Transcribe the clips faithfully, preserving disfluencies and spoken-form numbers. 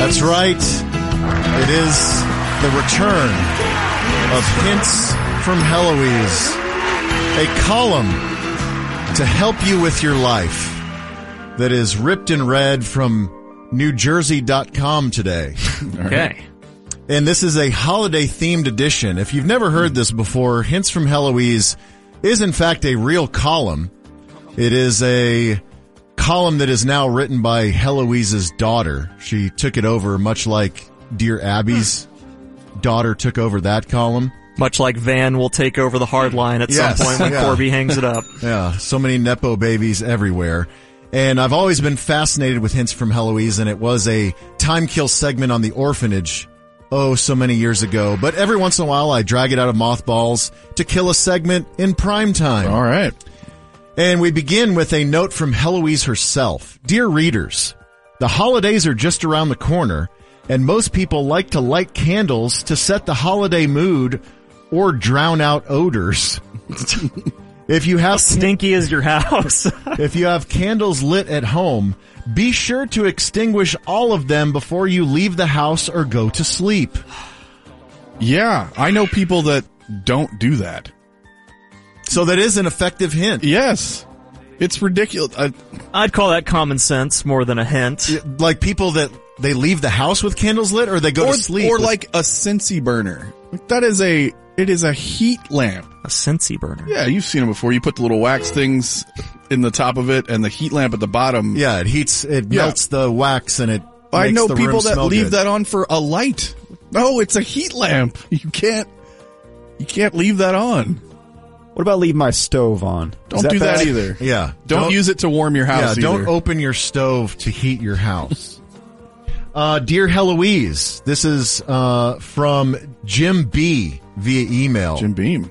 That's right. It is the return of Hints from Heloise, a column to help you with your life that is ripped and read from New Jersey dot com today. Okay. And this is a holiday-themed edition. If you've never heard this before, Hints from Heloise is in fact a real column. It is a column that is now written by Heloise's daughter. She took it over much like Dear Abby's daughter took over that column. Much like Van will take over the hard line at Yes, some point when yeah. Corby hangs it up. Yeah, so many Nepo babies everywhere. And I've always been fascinated with Hints from Heloise, and it was a time kill segment on The Orphanage, oh, so many years ago. But every once in a while, I drag it out of mothballs to kill a segment in prime time. All right. And we begin with a note from Heloise herself. Dear readers, the holidays are just around the corner, and most people like to light candles to set the holiday mood or drown out odors. If you have How stinky is your house? if you have candles lit at home, be sure to extinguish all of them before you leave the house or go to sleep. Yeah, I know people that don't do that. So that is an effective hint. Yes. It's ridiculous. I, I'd call that common sense more than a hint. Like people that they leave the house with candles lit, or they go or, to sleep or with- like a Scentsy burner. That is a, it is a heat lamp. A Scentsy burner. Yeah, you've seen them before. You put the little wax things in the top of it and the heat lamp at the bottom. Yeah, it heats, it Yeah. melts the wax and it I makes know the people room that smell leave good. that on for a light. No, it's a heat lamp. You can't, you can't leave that on. What about leave my stove on? Don't Is that do bad? that either. Yeah. Don't, use it to warm your house Yeah, don't either. open your stove to heat your house. uh, Dear Heloise, this is uh, from Jim B. via email. Jim Beam.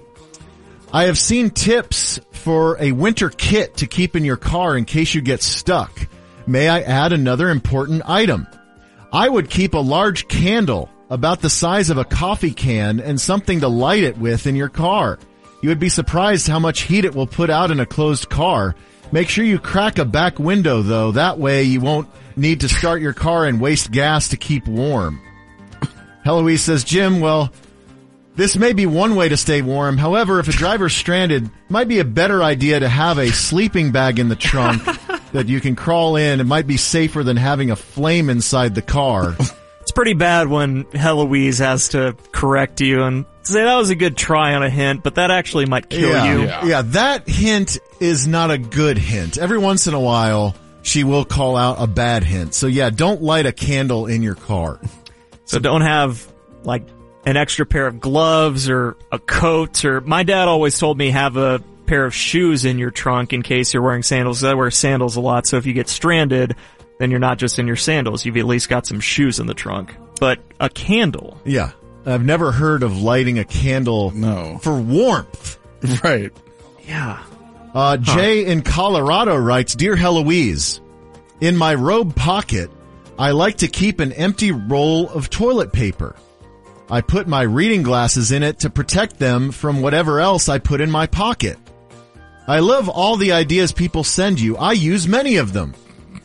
I have seen tips for a winter kit to keep in your car in case you get stuck. May I add another important item? I would keep a large candle about the size of a coffee can and something to light it with in your car. You would be surprised how much heat it will put out in a closed car. Make sure you crack a back window, though. That way you won't need to start your car and waste gas to keep warm. Heloise says, Jim, well, this may be one way to stay warm. However, if a driver's stranded, it might be a better idea to have a sleeping bag in the trunk that you can crawl in. It might be safer than having a flame inside the car. It's pretty bad when Heloise has to correct you and say that was a good try on a hint, but that actually might kill yeah, you. Yeah. yeah, that hint is not a good hint. Every once in a while, she will call out a bad hint. So yeah, don't light a candle in your car. So don't have, like, an extra pair of gloves or a coat, or my dad always told me have a pair of shoes in your trunk in case you're wearing sandals. I wear sandals a lot, so if you get stranded, then you're not just in your sandals. You've at least got some shoes in the trunk. But a candle. Yeah. I've never heard of lighting a candle No. for warmth. Right. Yeah. Uh, Jay in Colorado writes, Dear Heloise, in my robe pocket, I like to keep an empty roll of toilet paper. I put my reading glasses in it to protect them from whatever else I put in my pocket. I love all the ideas people send you. I use many of them.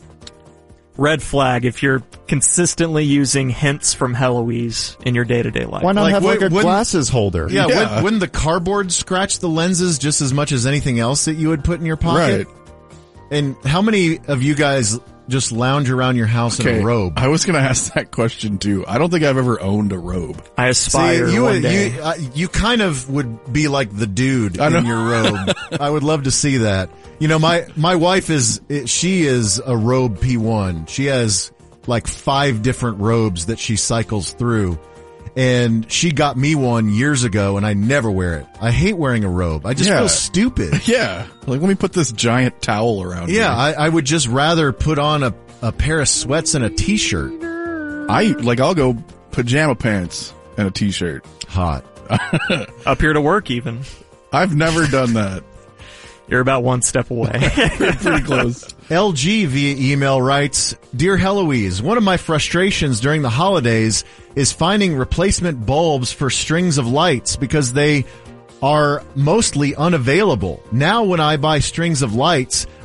Red flag if you're consistently using hints from Heloise in your day-to-day life. Why not Like, have like a wouldn't- glasses holder? Yeah, Yeah. Wouldn't, wouldn't the cardboard scratch the lenses just as much as anything else that you would put in your pocket? Right. And how many of you guys just lounge around your house in Okay. a robe? I was going to ask that question too. I don't think I've ever owned a robe. I aspire See, you one would, day. you uh, you kind of would be like the dude I know. in your robe. I would love to see that. You know, my my wife is she is a robe P one. She has like five different robes that she cycles through. And she got me one years ago and I never wear it. I hate wearing a robe. I just Yeah. feel stupid. Yeah. Like, let me put this giant towel around Yeah, me. I, I would just rather put on a, a pair of sweats and a t-shirt. I, like, I'll go pajama pants and a t-shirt. Hot. Up here to work, even. I've never done that. You're about one step away. Pretty close. L G via email writes, Dear Heloise, one of my frustrations during the holidays is finding replacement bulbs for strings of lights because they are mostly unavailable. Now when I buy strings of lights,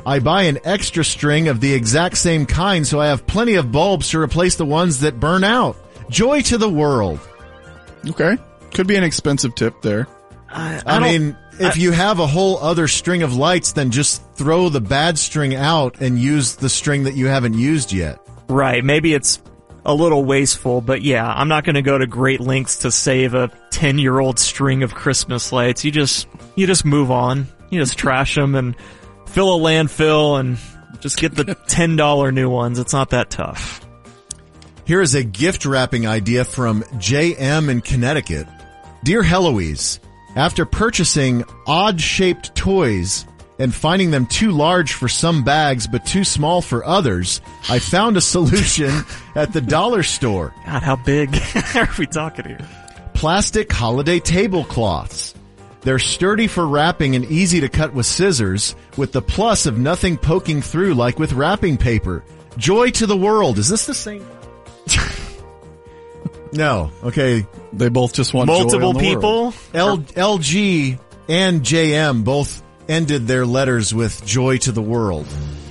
I buy an extra string of the exact same kind so I have plenty of bulbs to replace the ones that burn out. Joy to the world. Okay. Could be an expensive tip there. I, I, I mean, if I- you have a whole other string of lights, then just throw the bad string out and use the string that you haven't used yet. Right, maybe it's a little wasteful, but yeah, I'm not going to go to great lengths to save a ten-year-old string of Christmas lights. You just you just move on. You just trash them and fill a landfill and just get the ten dollar new ones. It's not that tough. Here is a gift wrapping idea from J M in Connecticut. Dear Heloise, after purchasing odd-shaped toys and finding them too large for some bags but too small for others, I found a solution at the dollar store. God, how big are we talking here? Plastic holiday tablecloths. They're sturdy for wrapping and easy to cut with scissors, with the plus of nothing poking through like with wrapping paper. Joy to the world. Is this the same? No. Okay. They both just want joy Multiple on the people? world. L- LG and J M both ended their letters with joy to the world.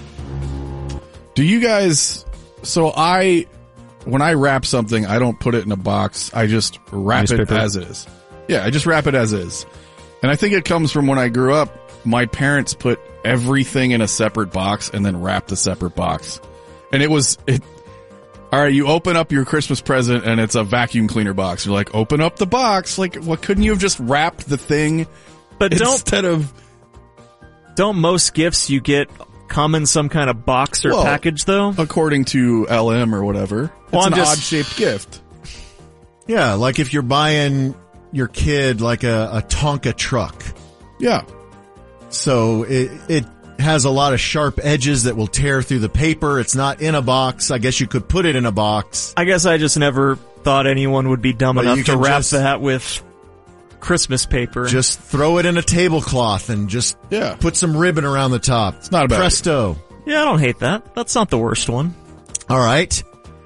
Do you guys, so I, when I wrap something, I don't put it in a box. I just wrap it Newspaper. as is. Yeah, I just wrap it as is. And I think it comes from when I grew up, my parents put everything in a separate box and then wrapped the separate box. And it was, it, all right, you open up your Christmas present and it's a vacuum cleaner box. You're like, open up the box. Like, what, couldn't you have just wrapped the thing But don't instead of, don't most gifts you get come in some kind of box or Well, package though? according to L M or whatever, it's Well, I'm an just- odd shaped gift. Yeah, like if you're buying your kid like a, a Tonka truck. Yeah. So it, it has a lot of sharp edges that will tear through the paper. It's not in a box. I guess you could put it in a box. I guess I just never thought anyone would be dumb Well, enough you to can wrap just- that with Christmas paper. Just throw it in a tablecloth and just Yeah. put some ribbon around the top. It's not a bad Presto. Yeah, I don't hate that. That's not the worst one. All right.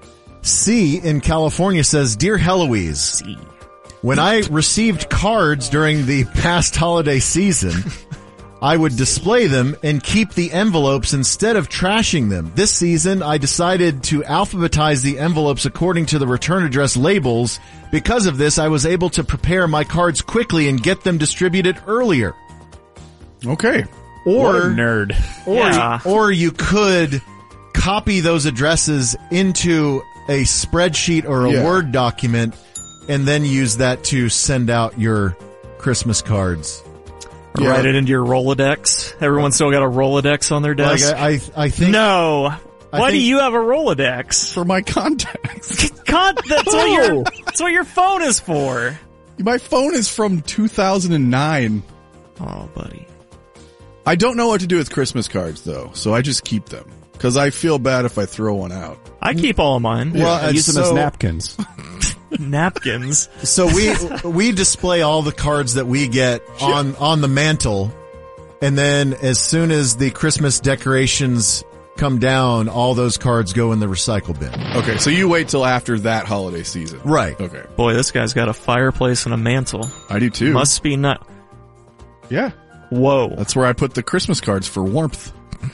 C in California says, Dear Heloise, when I received cards during the past holiday season, I would display them and keep the envelopes instead of trashing them. This season, I decided to alphabetize the envelopes according to the return address labels. Because of this, I was able to prepare my cards quickly and get them distributed earlier. Okay. Or, What a nerd. or, Yeah. or you could copy those addresses into a spreadsheet or a Yeah. Word document and then use that to send out your Christmas cards. Yeah. Write it into your Rolodex. Everyone's still got a Rolodex on their Like desk. I, I, I think no. I Why think- do you have a Rolodex? For my contacts. God, that's what your that's what your phone is for. My phone is from two thousand nine. Oh, buddy. I don't know what to do with Christmas cards though, so I just keep them. Cause I feel bad if I throw one out. I keep all of mine. Well, I and use them as so- napkins. Napkins. so. We we display all the cards that we get on on the mantle, and then as soon as the Christmas decorations come down, all those cards go in the recycle bin. Okay, so you wait till after that holiday season. Right. Okay. Boy, this guy's got a fireplace and a mantle. I do too. Must be not. Yeah. Whoa. That's where I put the Christmas cards for warmth.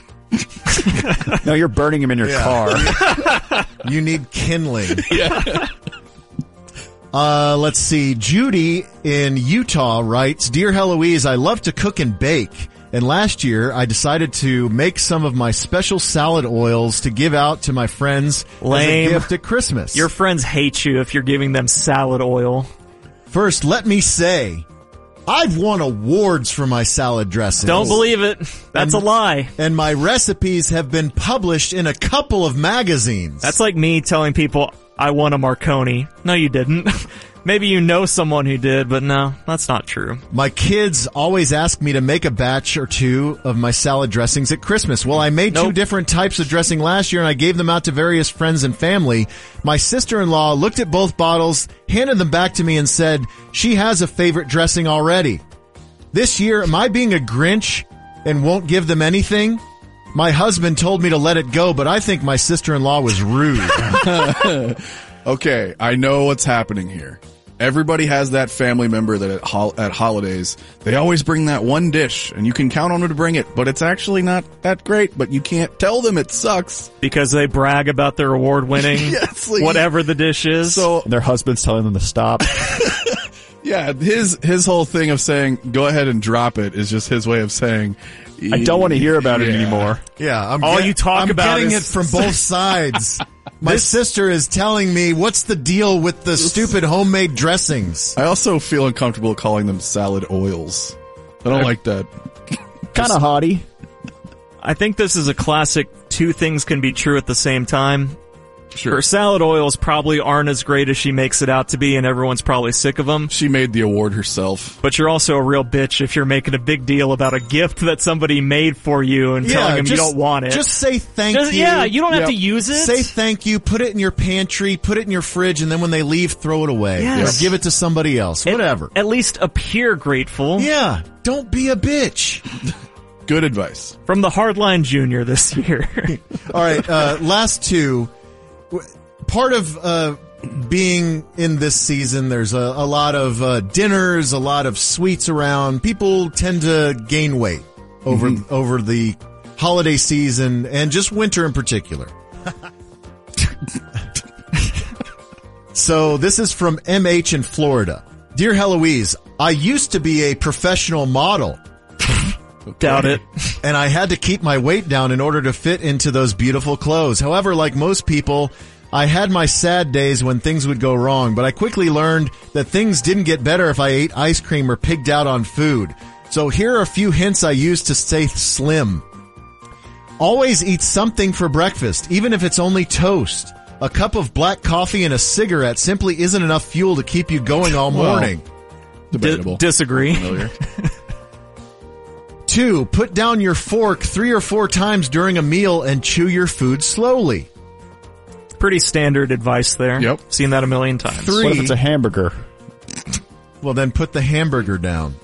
No, you're burning them in your Yeah. car. You need kindling. Yeah. Uh, let's see. Judy in Utah writes, Dear Heloise, I love to cook and bake. And last year, I decided to make some of my special salad oils to give out to my friends Lame. as a gift at Christmas. Your friends hate you if you're giving them salad oil. First, let me say, I've won awards for my salad dressings. Don't believe it. That's And- a lie. And my recipes have been published in a couple of magazines. That's like me telling people I won a Marconi. No, you didn't. Maybe you know someone who did, but no, that's not true. My kids always ask me to make a batch or two of my salad dressings at Christmas. Well, I made two Nope. different types of dressing last year and I gave them out to various friends and family. My sister-in-law looked at both bottles, handed them back to me and said she has a favorite dressing already. This year, am I being a Grinch and won't give them anything? My husband told me to let it go, but I think my sister-in-law was rude. Okay, I know what's happening here. Everybody has that family member that at, hol- at holidays, they always bring that one dish and you can count on them to bring it, but it's actually not that great, but you can't tell them it sucks. Because they brag about their award winning, Yes, like- whatever the dish is. So, And their husband's telling them to stop. yeah, his, his whole thing of saying, go ahead and drop it is just his way of saying, I don't want to hear about it Yeah. anymore. Yeah, I'm All you talk I'm about getting is- it from both sides. My sister is telling me, what's the deal with the stupid homemade dressings? I also feel uncomfortable calling them salad oils. I don't like that. Kind of haughty. I think this is a classic two things can be true at the same time. Sure. Her salad oils probably aren't as great as she makes it out to be, and everyone's probably sick of them. She made the award herself. But you're also a real bitch if you're making a big deal about a gift that somebody made for you and telling them you don't want it. Just say thank Just- you. yeah, you don't have Yep. to use it. Say thank you, put it in your pantry, put it in your fridge, and then when they leave, throw it away. Yes. Or give it to somebody else. At- Whatever. At least appear grateful. Yeah, don't be a bitch. Good advice. From the Hardline Junior this year. All right, uh, last two. W- Part of uh, being in this season, there's a, a lot of uh, dinners, a lot of sweets around. People tend to gain weight over over the holiday season and just winter in particular. So this is from M H in Florida. Dear Heloise, I used to be a professional model. Doubt it. And I had to keep my weight down in order to fit into those beautiful clothes. However, like most people, I had my sad days when things would go wrong, but I quickly learned that things didn't get better if I ate ice cream or pigged out on food. So here are a few hints I use to stay slim. Always eat something for breakfast, even if it's only toast. A cup of black coffee and a cigarette simply isn't enough fuel to keep you going all Well, morning. Debatable. D- disagree. Familiar. Two, put down your fork three or four times during a meal and chew your food slowly. Pretty standard advice there. Yep. Seen that a million times. Three. What if it's a hamburger? Well, then put the hamburger down.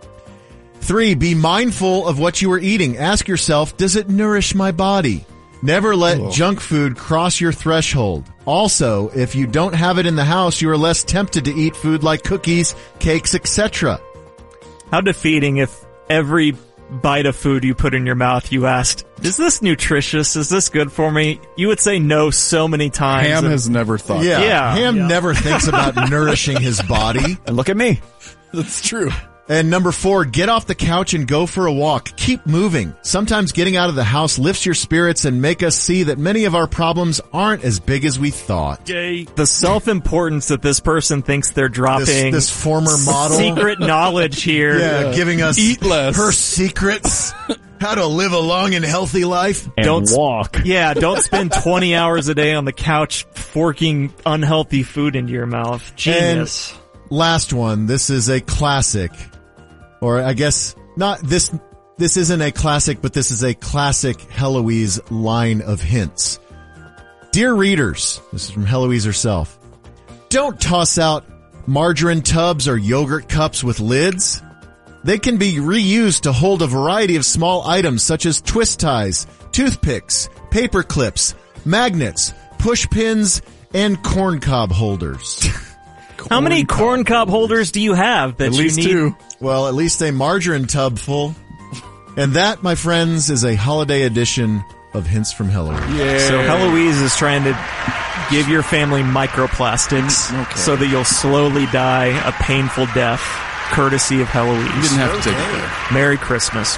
Three, be mindful of what you are eating. Ask yourself, does it nourish my body? Never let Ugh. junk food cross your threshold. Also, if you don't have it in the house, you are less tempted to eat food like cookies, cakes, et cetera. How defeating if every bite of food you put in your mouth you asked, is this nutritious? Is this good for me? You would say no so many times. Ham and- has never thought Yeah, that. Yeah. Ham Yeah. never thinks about nourishing his body. And look at me. That's true. And number four, get off the couch and go for a walk. Keep moving. Sometimes getting out of the house lifts your spirits and make us see that many of our problems aren't as big as we thought. The self-importance that this person thinks they're dropping. This, this former model. secret knowledge here. Yeah, giving us Eat less. her secrets. How to live a long and healthy life. And Don't s- walk. Yeah, don't spend twenty hours a day on the couch forking unhealthy food into your mouth. Genius. Last one. This is a classic. Or I guess not this, this isn't a classic, but this is a classic Heloise line of hints. Dear readers, this is from Heloise herself. Don't toss out margarine tubs or yogurt cups with lids. They can be reused to hold a variety of small items such as twist ties, toothpicks, paper clips, magnets, push pins, and corn cob holders. How many corn cob holders do you have that At you least need? two. Well, at least a margarine tub full. And that, my friends, is a holiday edition of Hints from Heloise. Yeah. So Heloise is trying to give your family microplastics Okay. so that you'll slowly die a painful death, courtesy of Heloise. You didn't have to take it there. Merry Christmas.